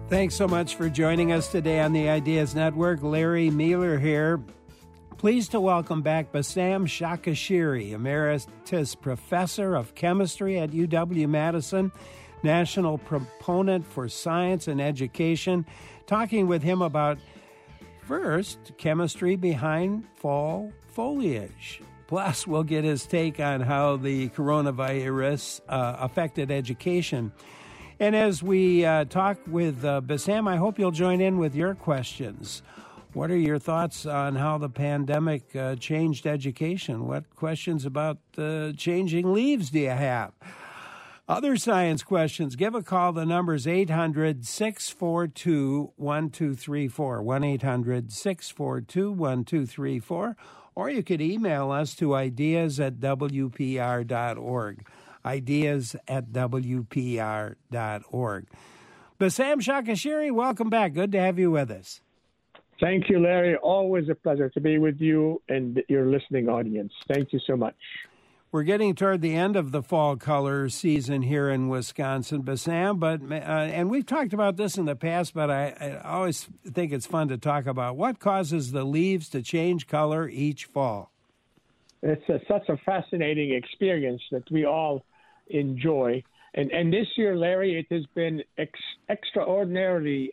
Thanks so much for joining us today on the Ideas Network. Larry Mueller here. Pleased to welcome back Bassam Shakashiri, Emeritus Professor of Chemistry at UW-Madison, National Proponent for Science and Education, talking with him about, first, chemistry behind fall foliage. Plus, we'll get his take on how the coronavirus affected education. And as we talk with Bassam, I hope you'll join in with your questions. What are your thoughts on how the pandemic changed education? What questions about changing leaves do you have? Other science questions, give a call. The number's 800-642-1234, 1-800-642-1234, or you could email us to ideas@wpr.org. ideas@wpr.org. Bassam Shakashiri, welcome back. Good to have you with us. Thank you, Larry. Always a pleasure to be with you and your listening audience. Thank you so much. We're getting toward the end of the fall color season here in Wisconsin, Bassam, and we've talked about this in the past, but I always think it's fun to talk about what causes the leaves to change color each fall. It's such a fascinating experience that we all enjoy. And this year, Larry, it has been extraordinarily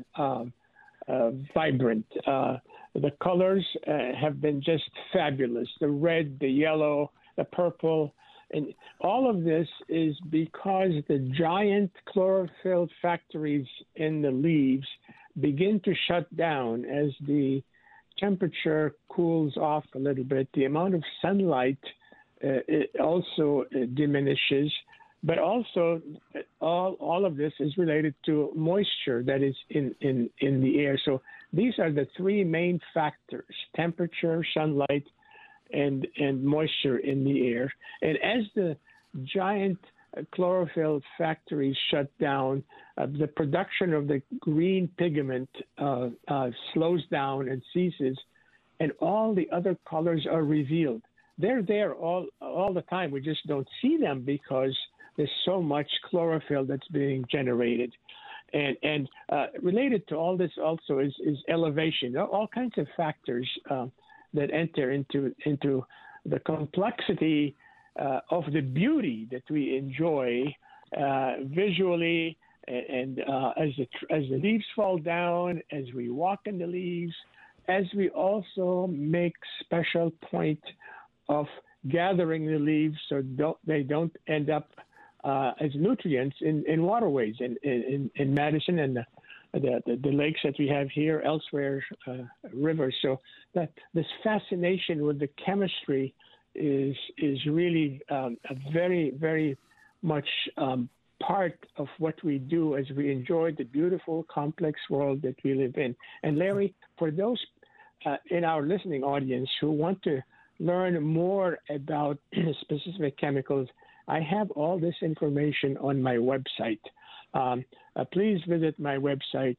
vibrant. The colors have been just fabulous. The red, the yellow, the purple, and all of this is because the giant chlorophyll factories in the leaves begin to shut down as the temperature cools off a little bit. The amount of sunlight it also diminishes, but also all of this is related to moisture that is in the air. So these are the three main factors: temperature, sunlight, and moisture in the air. And as the giant chlorophyll factories shut down, the production of the green pigment slows down and ceases, and all the other colors are revealed. They're there all the time. We just don't see them because there's so much chlorophyll that's being generated. And related to all this also is elevation. All kinds of factors that enter into the complexity of the beauty that we enjoy visually, and as the leaves fall down, as we walk in the leaves, as we also make special point of gathering the leaves so they don't end up as nutrients in waterways in Madison and the lakes that we have here, elsewhere, rivers. So that this fascination with the chemistry is really a very, very much part of what we do as we enjoy the beautiful, complex world that we live in. And Larry, for those in our listening audience who want to learn more about specific chemicals, I have all this information on my website. Please visit my website,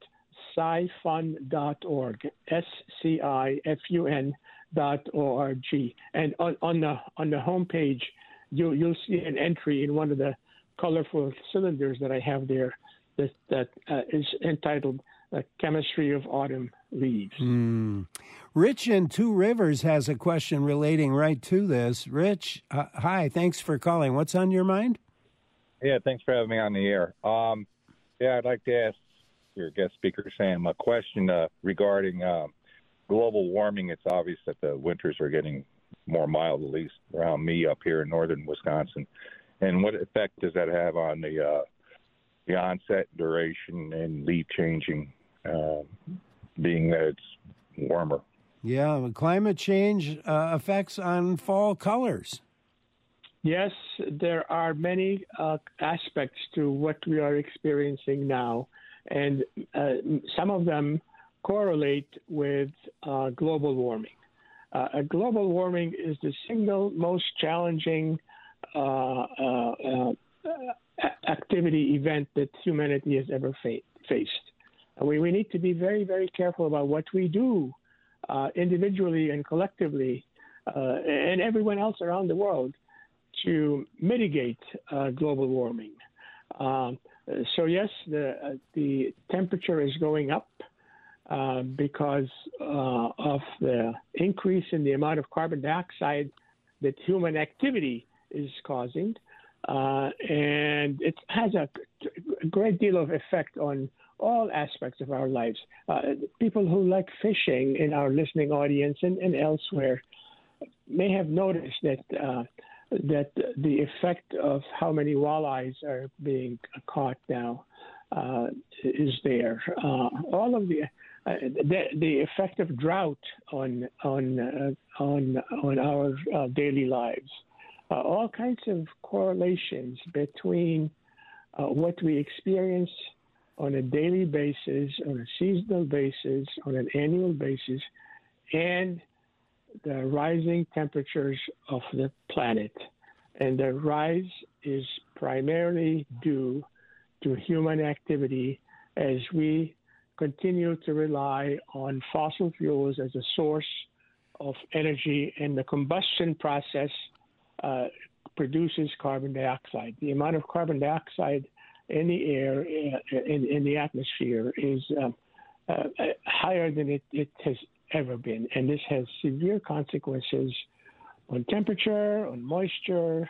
scifun.org, scifun.org. And on the homepage, you'll see an entry in one of the colorful cylinders that I have there that is entitled Chemistry of Autumn Leaves. Rich in Two Rivers has a question relating right to this. Rich, hi, thanks for calling. What's on your mind? Yeah, thanks for having me on the air. I'd like to ask your guest speaker, Sam, a question regarding global warming. It's obvious that the winters are getting more mild, at least around me up here in northern Wisconsin. And what effect does that have on the onset, duration, and leaf changing, being that it's warmer? Yeah, climate change effects on fall colors. Yes, there are many aspects to what we are experiencing now, and some of them correlate with global warming. Global warming is the single most challenging activity event that humanity has ever faced. We need to be very, very careful about what we do individually and collectively, and everyone else around the world, to mitigate global warming. So yes, the temperature is going up because of the increase in the amount of carbon dioxide that human activity is causing, and it has a great deal of effect on all aspects of our lives. People who like fishing in our listening audience and elsewhere may have noticed that the effect of how many walleyes are being caught now is there. All of the effect of drought on our daily lives. All kinds of correlations between what we experience on a daily basis, on a seasonal basis, on an annual basis, and the rising temperatures of the planet. And the rise is primarily due to human activity as we continue to rely on fossil fuels as a source of energy, and the combustion process produces carbon dioxide. The amount of carbon dioxide in the air, in the atmosphere, is higher than it has ever been. And this has severe consequences on temperature, on moisture,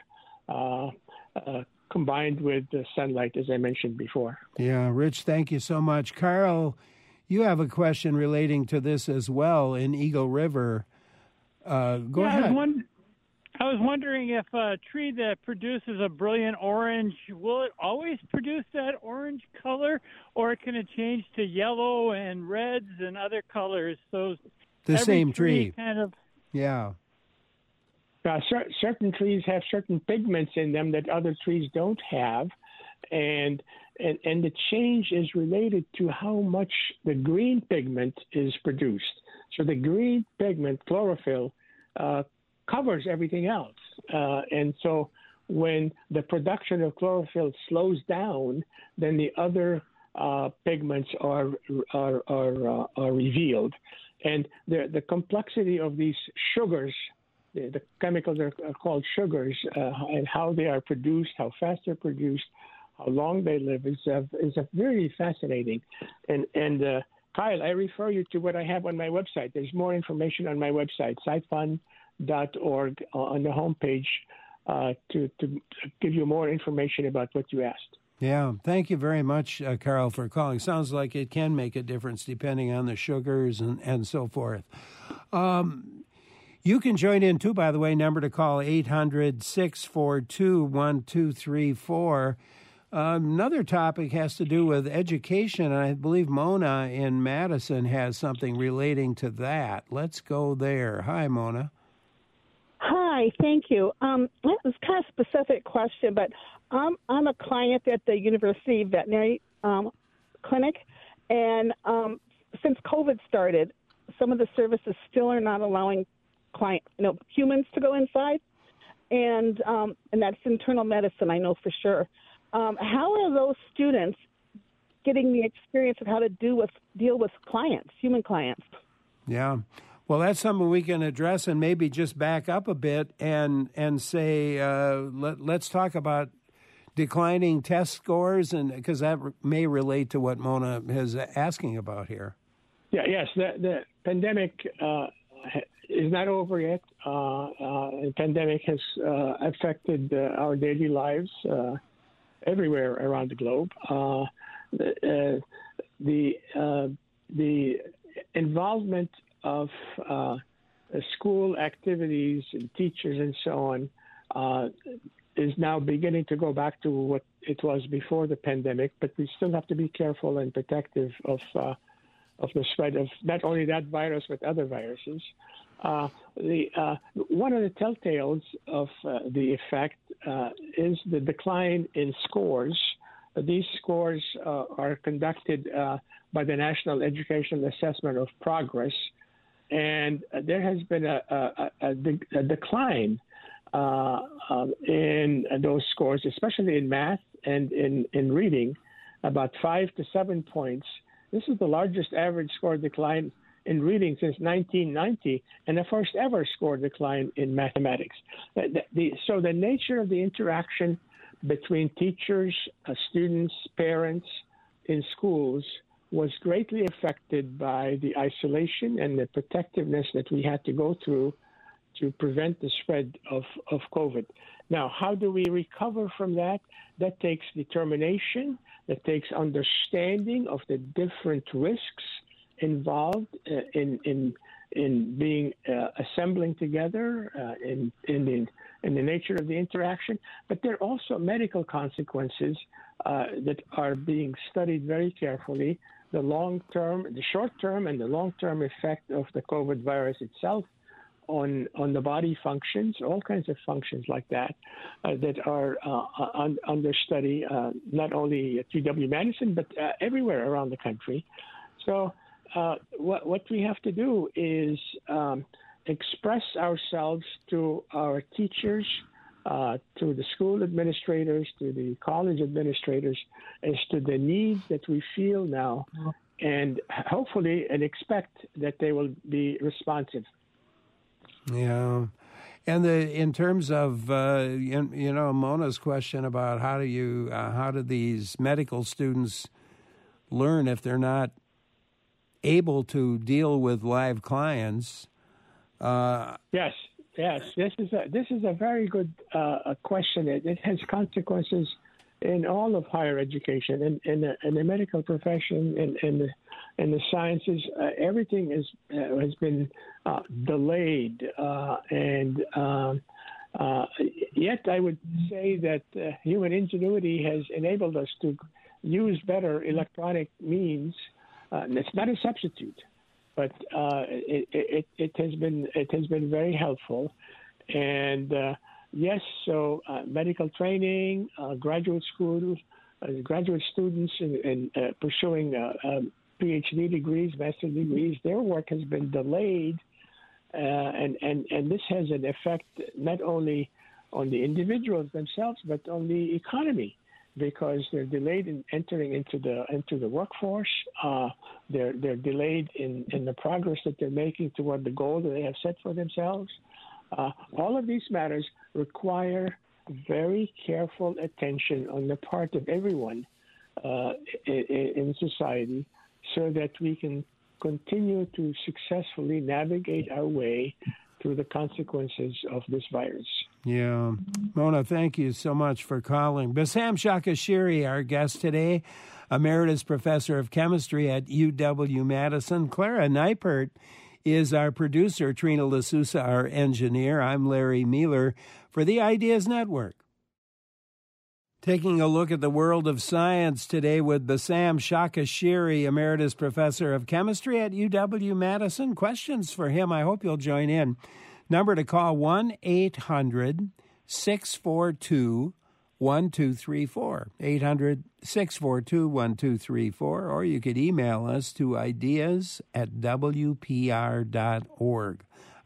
combined with the sunlight, as I mentioned before. Yeah, Rich, thank you so much. Carl, you have a question relating to this as well in Eagle River. Go ahead. I was wondering if a tree that produces a brilliant orange, will it always produce that orange color, or can it change to yellow and reds and other colors? So the same tree kind of. Yeah. Certain trees have certain pigments in them that other trees don't have, and the change is related to how much the green pigment is produced. So the green pigment, chlorophyll, covers everything else, and so when the production of chlorophyll slows down, then the other pigments are revealed, and the complexity of these sugars. The chemicals are called sugars, and how they are produced, how fast they're produced, how long they live is very fascinating. And Kyle, I refer you to what I have on my website. There's more information on my website, scifun.org, on the homepage to give you more information about what you asked. Yeah, thank you very much, Carl, for calling. Sounds like it can make a difference depending on the sugars and so forth. You can join in, too, by the way. Number to call, 800-642-1234. Another topic has to do with education, and I believe Mona in Madison has something relating to that. Let's go there. Hi, Mona. Hi, thank you. It was kind of a specific question, but I'm a client at the University Veterinary Clinic, and since COVID started, some of the services still are not allowing humans to go inside, and that's internal medicine, I know for sure. How are those students getting the experience of how to deal with clients, human clients? Yeah, well, that's something we can address, and maybe just back up a bit and say let's talk about declining test scores, and because that may relate to what Mona is asking about here. Yeah, yes, the pandemic is not over yet. The pandemic has affected our daily lives everywhere around the globe. The involvement of school activities and teachers and so on is now beginning to go back to what it was before the pandemic, but we still have to be careful and protective of the spread of not only that virus but other viruses. One of the telltales of the effect is the decline in scores. These scores are conducted by the National Educational Assessment of Progress, and there has been a decline in those scores, especially in math and in reading, about 5 to 7 points. This is the largest average score decline in reading since 1990, and the first ever score decline in mathematics. So the nature of the interaction between teachers, students, parents in schools was greatly affected by the isolation and the protectiveness that we had to go through to prevent the spread of COVID. Now, how do we recover from that? That takes determination, that takes understanding of the different risks involved in being assembling together in the nature of the interaction. But there are also medical consequences that are being studied very carefully. The long-term, the short-term, and the long-term effect of the COVID virus itself on the body functions, all kinds of functions like that, that are under study, not only at UW-Madison, but everywhere around the country. So what we have to do is express ourselves to our teachers, to the school administrators, to the college administrators, as to the needs that we feel now, and hopefully and expect that they will be responsive. Yeah. And in terms of, Mona's question about how do these medical students learn if they're not able to deal with live clients? Yes. This is a very good question. It has consequences in all of higher education, in the medical profession, in the sciences. Everything has been delayed, and yet I would say that human ingenuity has enabled us to use better electronic means. It's not a substitute, but it has been very helpful. And yes, so medical training, graduate school, graduate students in pursuing PhD degrees, master's degrees, their work has been delayed, and this has an effect not only on the individuals themselves but on the economy, because they're delayed in entering into the workforce. They're delayed in the progress that they're making toward the goal that they have set for themselves. All of these matters require very careful attention on the part of everyone in society, so that we can continue to successfully navigate our way through the consequences of this virus. Yeah. Mona, thank you so much for calling. Bassam Shakashiri, our guest today, Emeritus Professor of Chemistry at UW-Madison. Clara Neipert is our producer, Trina Lasusa, our engineer. I'm Larry Mueller for the Ideas Network. Taking a look at the world of science today with Bassam Shakashiri, Emeritus Professor of Chemistry at UW-Madison. Questions for him, I hope you'll join in. Number to call, 1-800-642-1234, 800-642-1234, or you could email us to ideas@wpr.org,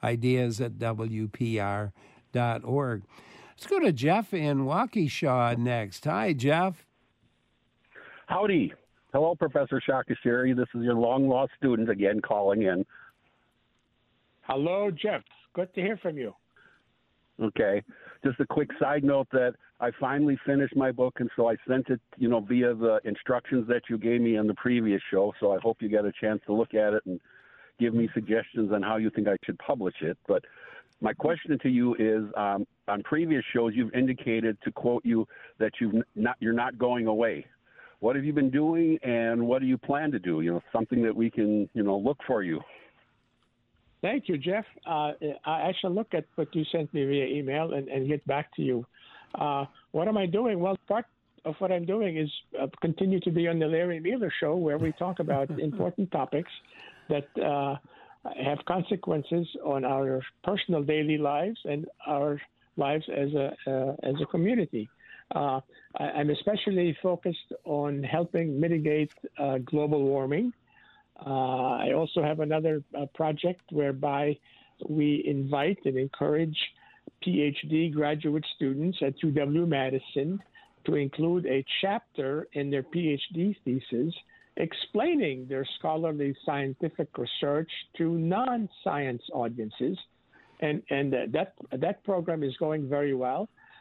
ideas@wpr.org. Let's go to Jeff in Waukesha next. Hi, Jeff. Howdy. Hello, Professor Shakashiri. This is your long-lost student again calling in. Hello, Jeff. Good to hear from you. Okay. Just a quick side note that I finally finished my book, and so I sent it, via the instructions that you gave me on the previous show, so I hope you get a chance to look at it and give me suggestions on how you think I should publish it. But my question to you is, on previous shows, you've indicated, to quote you, that you're not going away. What have you been doing, and what do you plan to do? Something that we can, look for you. Thank you, Jeff. I shall look at what you sent me via email and get back to you. What am I doing? Well, part of what I'm doing is continue to be on the Larry Mueller Show, where we talk about important topics that have consequences on our personal daily lives and our lives as a community. I'm especially focused on helping mitigate global warming. I also have another project whereby we invite and encourage PhD graduate students at UW-Madison to include a chapter in their PhD thesis explaining their scholarly scientific research to non-science audiences. And that program is going very well.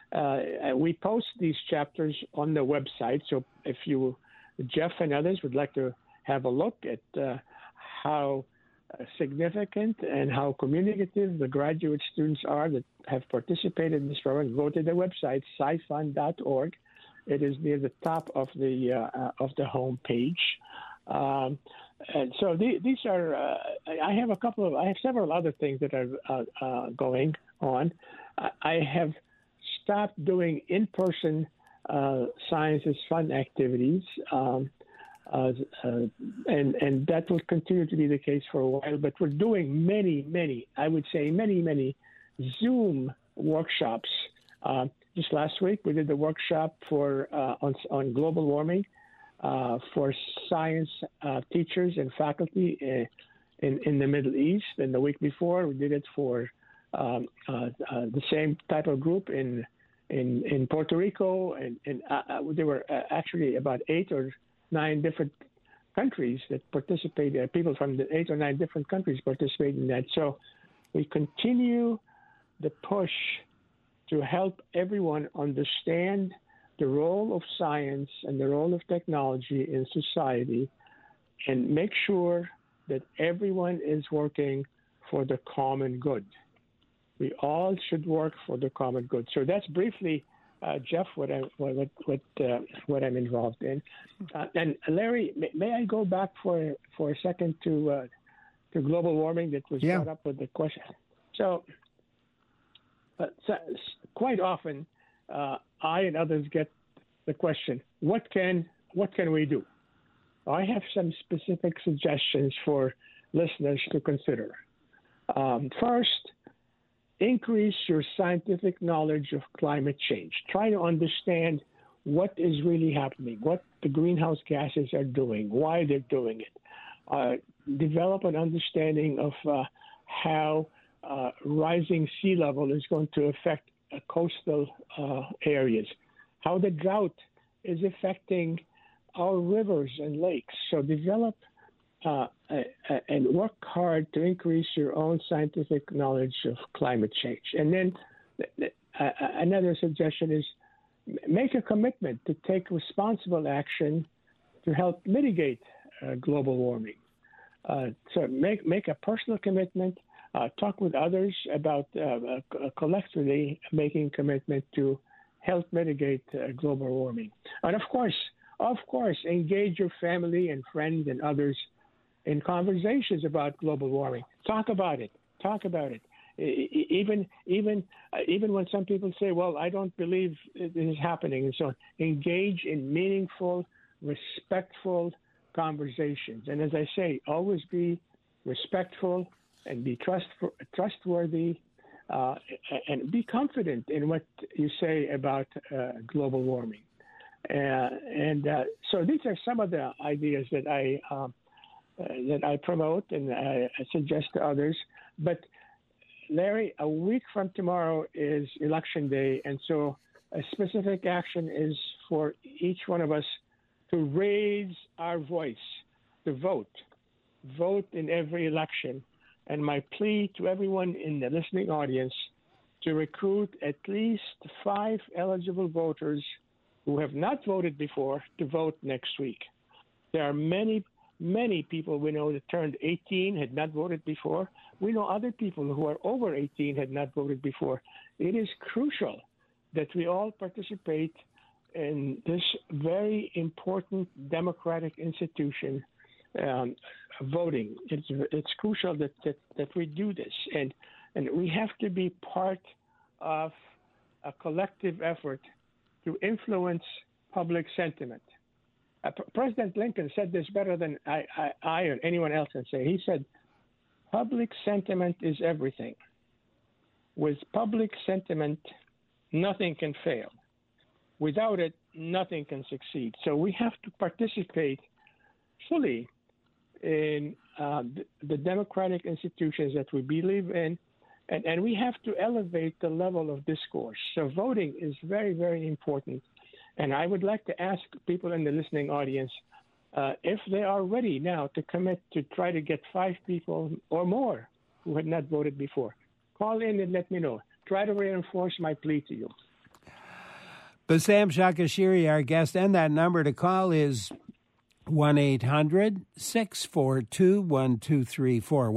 We post these chapters on the website. So if you, Jeff and others, would like to have a look at how significant and how communicative the graduate students are that have participated in this program, go to the website, scifund.org. It is near the top of the home page. And so these are. I have several other things that are going on. I have stopped doing in-person science is fun activities, and that will continue to be the case for a while. But we're doing many, I would say many Zoom workshops. Just last week, we did the workshop on global warming for science teachers and faculty in the Middle East. And the week before, we did it for the same type of group in Puerto Rico. And there were actually about 8 or 9 different countries that participated. People from the 8 or 9 different countries participated in that. So we continue the push to help everyone understand the role of science and the role of technology in society, and make sure that everyone is working for the common good. We all should work for the common good. So that's briefly, Jeff, what I'm involved in. And Larry, may I go back for a second to global warming that was brought up with the question? So quite often, I and others get the question, what can we do? I have some specific suggestions for listeners to consider. First, increase your scientific knowledge of climate change. Try to understand what is really happening, what the greenhouse gases are doing, why they're doing it. Develop an understanding of how rising sea level is going to affect coastal areas, how the drought is affecting our rivers and lakes. So develop and work hard to increase your own scientific knowledge of climate change. And then another suggestion is make a commitment to take responsible action to help mitigate global warming. So make a personal commitment. Talk with others about collectively making commitment to help mitigate global warming. And of course, engage your family and friends and others in conversations about global warming. Talk about it. Even when some people say, "Well, I don't believe this is happening," and so on. Engage in meaningful, respectful conversations. And as I say, always be respectful and be trustworthy, and be confident in what you say about global warming. So these are some of the ideas that I promote and I suggest to others. But Larry, a week from tomorrow is Election Day, and so a specific action is for each one of us to raise our voice, to vote in every election. And my plea to everyone in the listening audience to recruit at least 5 eligible voters who have not voted before to vote next week. There are many people we know that turned 18 had not voted before. We know other people who are over 18 had not voted before. It is crucial that we all participate in this very important democratic institution, voting. It's crucial that we do this, and we have to be part of a collective effort to influence public sentiment. President Lincoln said this better than I or anyone else can say. He said, "Public sentiment is everything. With public sentiment, nothing can fail. Without it, nothing can succeed." So we have to participate fully in the democratic institutions that we believe in, and we have to elevate the level of discourse. So voting is very, very important. And I would like to ask people in the listening audience if they are ready now to commit to try to get 5 people or more who had not voted before. Call in and let me know. Try to reinforce my plea to you. Bassam Shakashiri, our guest, and that number to call is 1-800-642-1234.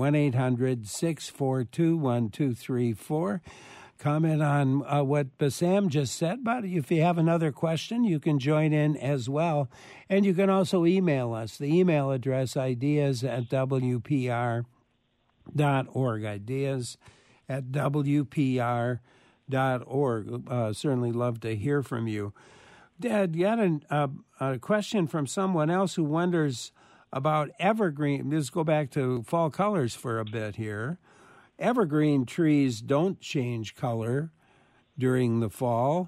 1-800-642-1234. Comment on what Bassam just said, but if you have another question, you can join in as well. And you can also email us. The email address, ideas@wpr.org. Ideas@wpr.org. Certainly love to hear from you. Dad, you had a question from someone else who wonders about evergreen. Let's go back to fall colors for a bit here. Evergreen trees don't change color during the fall.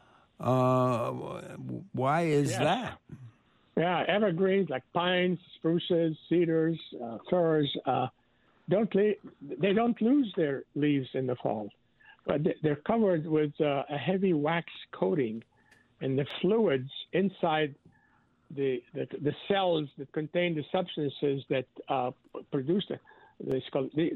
Why is that? Yeah, evergreens like pines, spruces, cedars, firs don't lose their leaves in the fall, but they're covered with a heavy wax coating, and the fluids inside the cells that contain the substances that produce these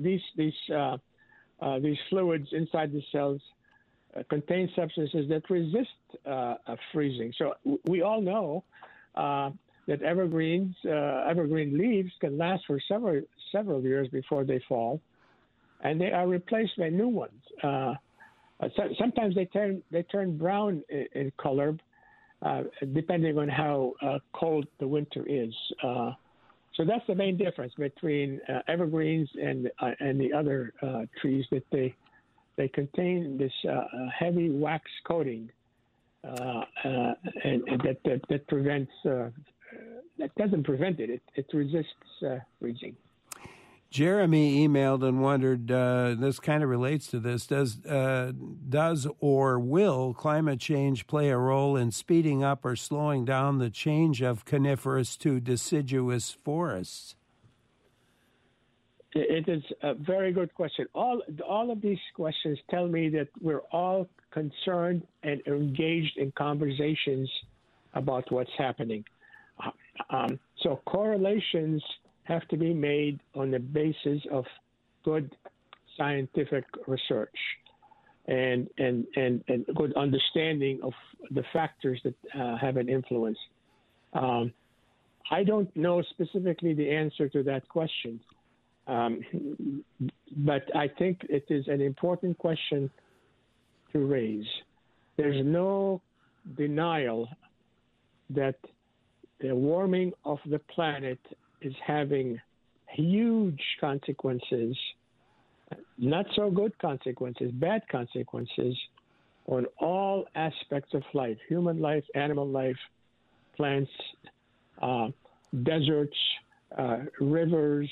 fluids inside the cells contain substances that resist freezing. So we all know that evergreen leaves can last for several years before they fall, and they are replaced by new ones. Sometimes they turn brown in color, depending on how cold the winter is. So that's the main difference between evergreens and the other trees, that they contain this heavy wax coating, and that prevents that doesn't prevent it. It resists freezing. Jeremy emailed and wondered, this kind of relates to this, does or will climate change play a role in speeding up or slowing down the change of coniferous to deciduous forests? It is a very good question. All of these questions tell me that we're all concerned and engaged in conversations about what's happening. So correlations have to be made on the basis of good scientific research and good understanding of the factors that have an influence. I don't know specifically the answer to that question, but I think it is an important question to raise. There's no denial that the warming of the planet is having huge consequences, not so good consequences, bad consequences on all aspects of life: human life, animal life, plants, deserts, rivers,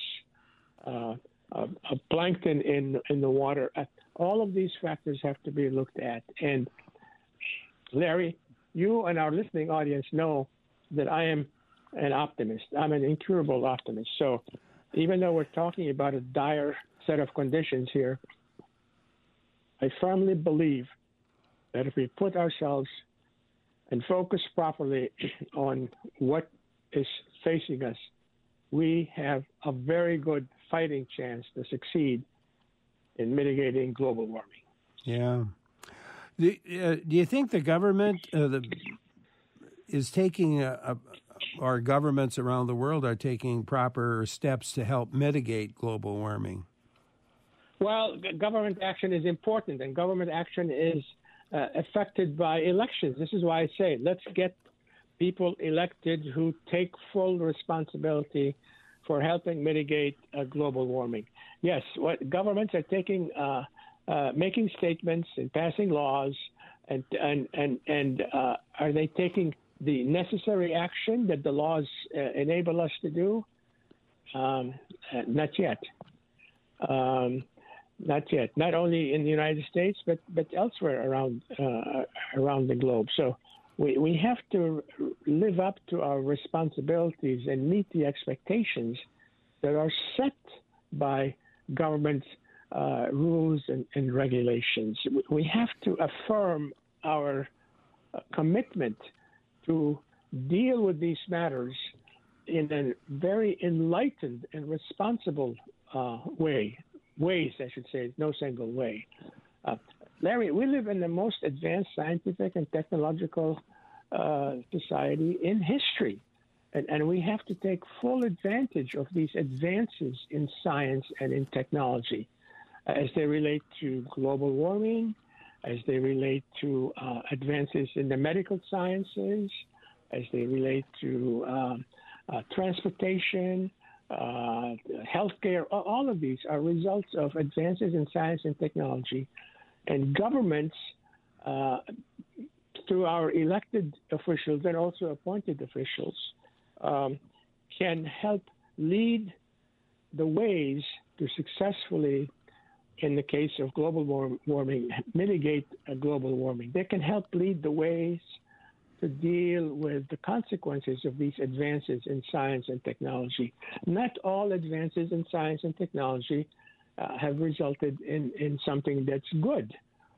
plankton in the water. All of these factors have to be looked at. And Larry, you and our listening audience know that I am an optimist. I'm an incurable optimist. So even though we're talking about a dire set of conditions here, I firmly believe that if we put ourselves and focus properly on what is facing us, we have a very good fighting chance to succeed in mitigating global warming. Yeah. Do you think the government is taking or governments around the world are taking proper steps to help mitigate global warming? Well, government action is important, and government action is affected by elections. This is why I say let's get people elected who take full responsibility for helping mitigate global warming. Yes, what governments are taking, making statements and passing laws, and are they taking the necessary action that the laws enable us to do? Not yet. Not yet. Not only in the United States, but elsewhere around the globe. So we have to live up to our responsibilities and meet the expectations that are set by government rules and regulations. We have to affirm our commitment to deal with these matters in a very enlightened and responsible ways, I should say, no single way. Larry, we live in the most advanced scientific and technological society in history. And we have to take full advantage of these advances in science and in technology as they relate to global warming, as they relate to advances in the medical sciences, as they relate to transportation, healthcare. All of these are results of advances in science and technology. And governments, through our elected officials and also appointed officials, can help lead the ways to successfully, in the case of global warming, mitigate global warming. They can help lead the ways to deal with the consequences of these advances in science and technology. Not all advances in science and technology have resulted in something that's good.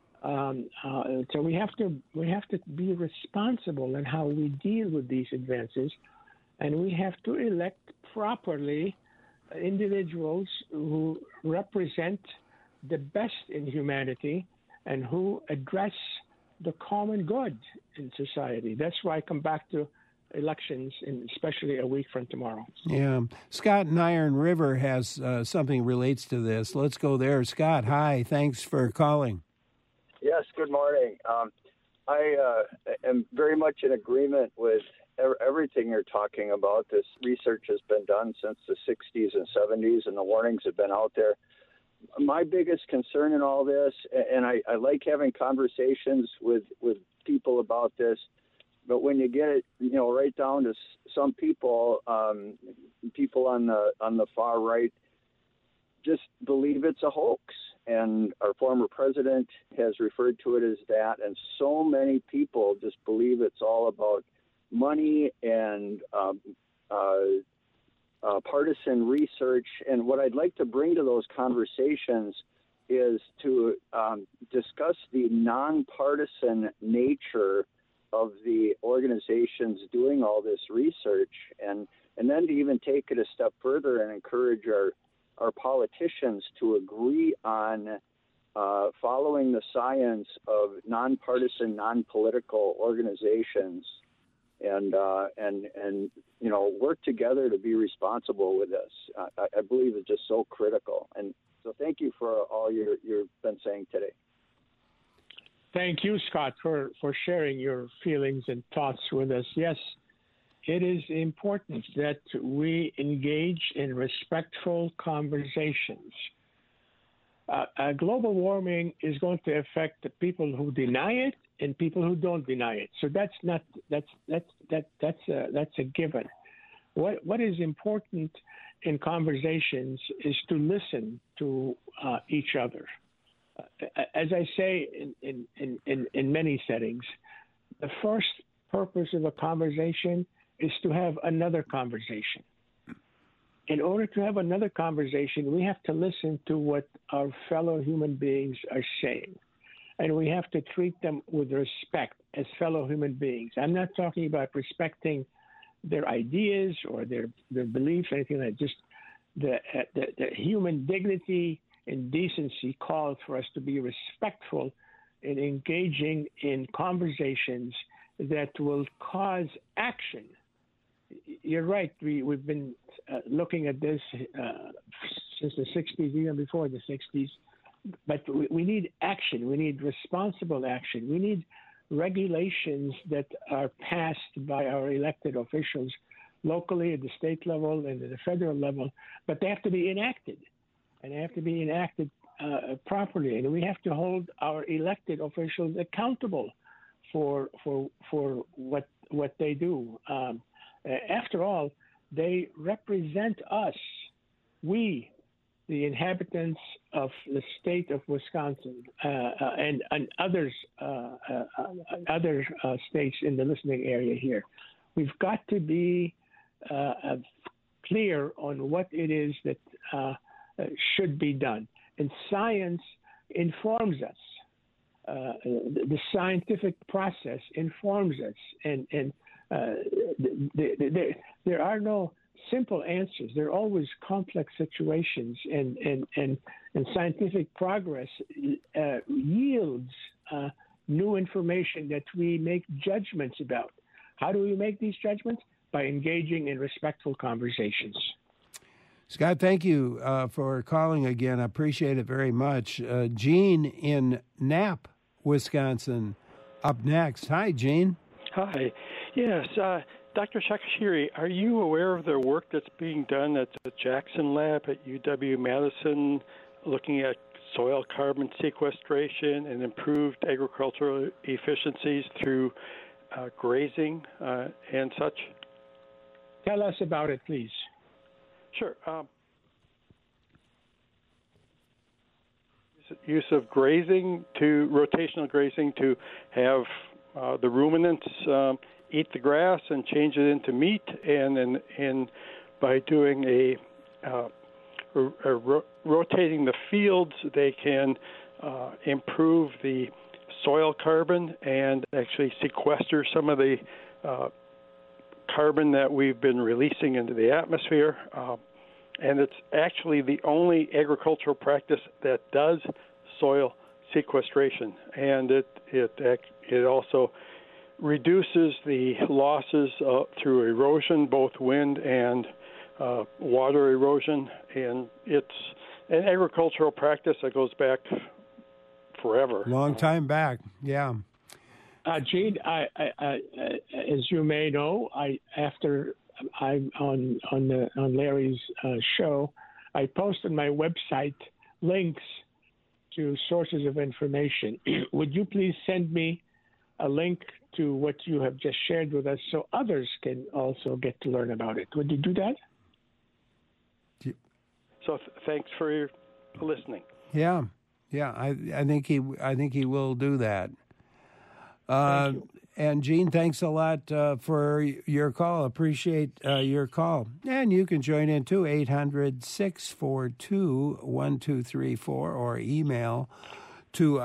So we have to be responsible in how we deal with these advances, and we have to elect properly individuals who represent the best in humanity and who address the common good in society. That's why I come back to elections, especially a week from tomorrow. Yeah. Scott in Iron River has something relates to this. Let's go there. Scott, hi. Thanks for calling. Yes, good morning. I am very much in agreement with everything you're talking about. This research has been done since the 60s and 70s, and the warnings have been out there. My biggest concern in all this, and I like having conversations with people about this, but when you get it, right down to some people, people on the far right, just believe it's a hoax. And our former president has referred to it as that. And so many people just believe it's all about money and partisan research. And what I'd like to bring to those conversations is to discuss the nonpartisan nature of the organizations doing all this research, and then to even take it a step further and encourage our politicians to agree on following the science of nonpartisan, non-political organizations, and work together to be responsible with this. I believe it's just so critical. And so thank you for all you've been saying today. Thank you, Scott, for sharing your feelings and thoughts with us. Yes, it is important that we engage in respectful conversations. Global warming is going to affect the people who deny it and people who don't deny it. So that's a given. What is important in conversations is to listen to each other. As I say in many settings, the first purpose of a conversation is to have another conversation. In order to have another conversation, we have to listen to what our fellow human beings are saying. And we have to treat them with respect as fellow human beings. I'm not talking about respecting their ideas or their beliefs, anything like that. Just the human dignity and decency calls for us to be respectful in engaging in conversations that will cause action. You're right. We've been looking at this since the 60s, even before the 60s. But we need action. We need responsible action. We need regulations that are passed by our elected officials locally at the state level and at the federal level, but they have to be enacted. And they have to be enacted properly. And we have to hold our elected officials accountable for what they do. After all, they represent us, we, the inhabitants of the state of Wisconsin, and other states in the listening area here. We've got to be clear on what it is that should be done. And science informs us. The scientific process informs us. And there are no simple answers. They're always complex situations, and scientific progress yields new information that we make judgments about. How do we make these judgments? By engaging in respectful conversations. Scott, thank you for calling again. I appreciate it very much. Gene in Knapp, Wisconsin, up next. Hi, Gene. Hi. Yes, Dr. Shakashiri, are you aware of the work that's being done at the Jackson Lab at UW-Madison, looking at soil carbon sequestration and improved agricultural efficiencies through grazing and such? Tell us about it, please. Sure. Use of grazing rotational grazing to have the ruminants eat the grass and change it into meat, and by doing rotating the fields, they can improve the soil carbon and actually sequester some of the carbon that we've been releasing into the atmosphere. And it's actually the only agricultural practice that does soil sequestration, and it also reduces the losses through erosion, both wind and water erosion, and it's an agricultural practice that goes back forever. Long time back, yeah. Gene, as you may know, after I'm on Larry's show, I post on my website links to sources of information. Would you please send me a link to what you have just shared with us so others can also get to learn about it? Would you do that? So thanks for listening. Yeah. I think he will do that. Thank you. And Gene, thanks a lot for your call. Appreciate your call. And you can join in too, 800-642-1234, or email to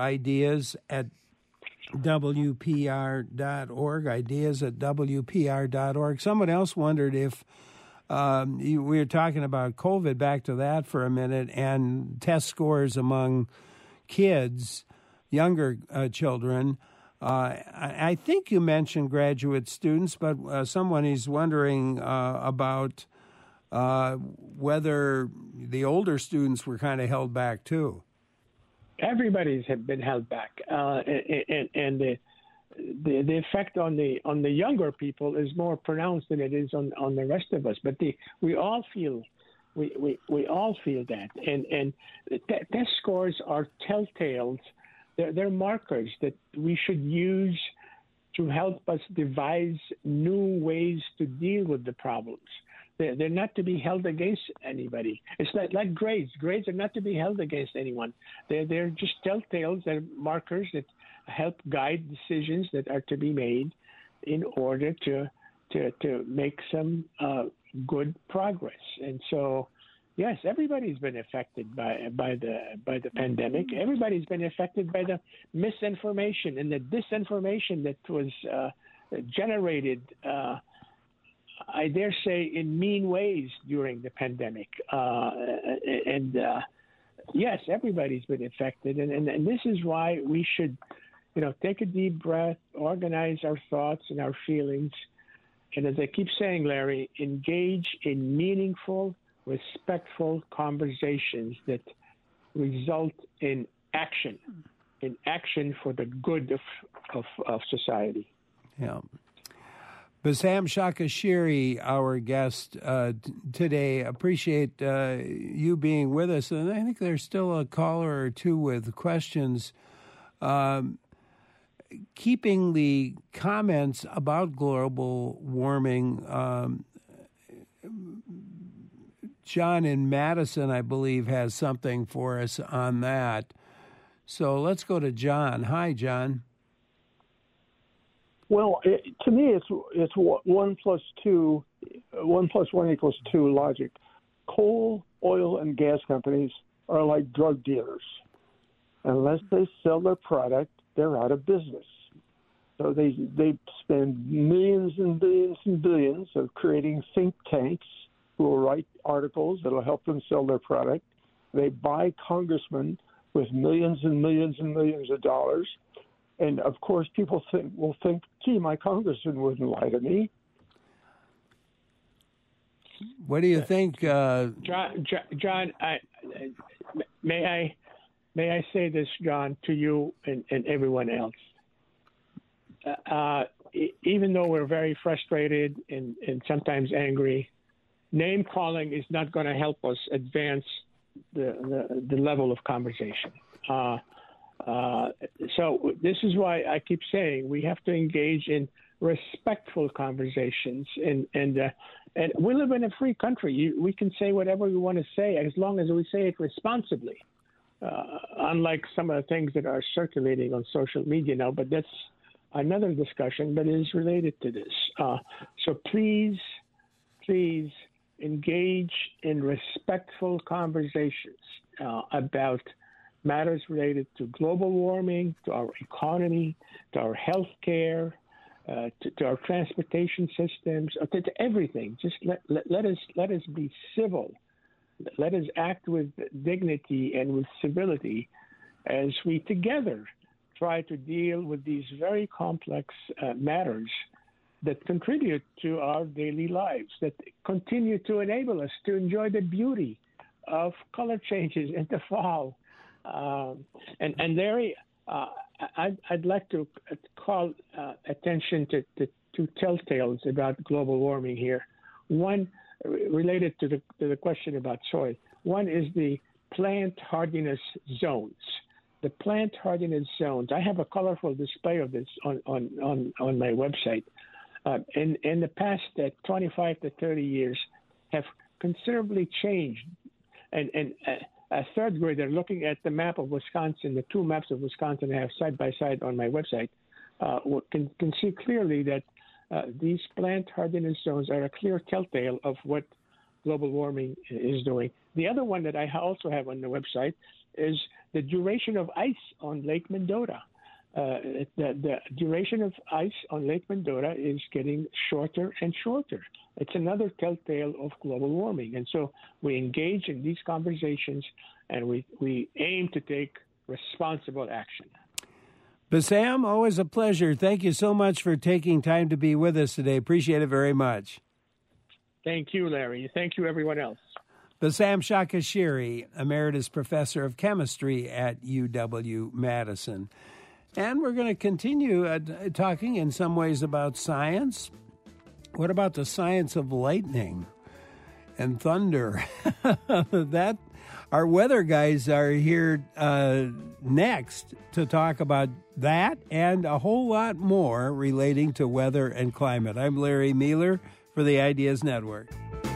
ideas@wpr.org, ideas@wpr.org. Someone else wondered if we were talking about COVID, back to that for a minute, and test scores among kids, younger children. I think you mentioned graduate students, but someone is wondering about whether the older students were kind of held back too. Everybody's have been held back, and the effect on the younger people is more pronounced than it is on the rest of us. But we all feel that, and test scores are telltales. They're markers that we should use to help us devise new ways to deal with the problems. They're not to be held against anybody. It's like grades. Grades are not to be held against anyone. They're just telltales. They're markers that help guide decisions that are to be made in order to make some good progress. And so, yes, everybody's been affected by the pandemic. Everybody's been affected by the misinformation and the disinformation that was generated, I dare say, in mean ways during the pandemic. Yes, everybody's been affected, and this is why we should, take a deep breath, organize our thoughts and our feelings, and as I keep saying, Larry, engage in meaningful, respectful conversations that result in action for the good of society. Yeah. Bassam Shakashiri, our guest today, appreciate you being with us. And I think there's still a caller or two with questions. Keeping the comments about global warming, John in Madison, I believe, has something for us on that. So let's go to John. Hi, John. Well, to me, it's 1 + 2, 1 + 1 = 2 logic. Coal, oil, and gas companies are like drug dealers. Unless they sell their product, they're out of business. So they spend millions and billions and billions of creating think tanks who will write articles that will help them sell their product. They buy congressmen with millions and millions and millions of dollars. And, of course, people will think, gee, my congressman wouldn't lie to me. What do you think? John, may I say this, John, to you and everyone else? Even though we're very frustrated and sometimes angry, name calling is not going to help us advance the level of conversation. So this is why I keep saying we have to engage in respectful conversations, and we live in a free country. We can say whatever we want to say as long as we say it responsibly. Unlike some of the things that are circulating on social media now, but that's another discussion, but it is related to this. So please engage in respectful conversations about matters related to global warming, to our economy, to our health care, to our transportation systems, to everything. Just let us be civil. Let us act with dignity and with civility as we together try to deal with these very complex matters that contribute to our daily lives, that continue to enable us to enjoy the beauty of color changes in the fall. And Larry, I'd like to call attention to two telltales about global warming here. One, related to the question about soil. One is the plant hardiness zones. The plant hardiness zones. I have a colorful display of this on my website. In the past 25 to 30 years, have considerably changed. And a third grader looking at the map of Wisconsin, the two maps of Wisconsin I have side by side on my website, can see clearly that these plant hardiness zones are a clear telltale of what global warming is doing. The other one that I also have on the website is the duration of ice on Lake Mendota. The duration of ice on Lake Mendota is getting shorter and shorter. It's another telltale of global warming. And so we engage in these conversations, and we aim to take responsible action. Bassam, always a pleasure. Thank you so much for taking time to be with us today. Appreciate it very much. Thank you, Larry. Thank you, everyone else. Bassam Shakashiri, Emeritus Professor of Chemistry at UW-Madison. And we're going to continue talking in some ways about science. What about the science of lightning and thunder? Our weather guys are here next to talk about that and a whole lot more relating to weather and climate. I'm Larry Mealer for the Ideas Network.